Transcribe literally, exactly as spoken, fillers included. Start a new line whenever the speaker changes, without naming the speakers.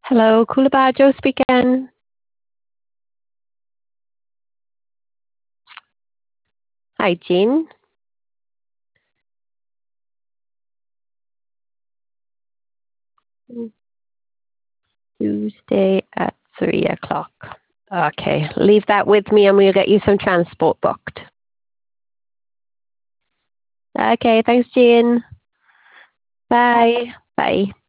Hello, Coolabah, Joe speaking. Hi, Jean. Tuesday at three o'clock. Okay, leave that with me and we'll get you some transport booked. Okay, thanks, Jean. Bye. Bye.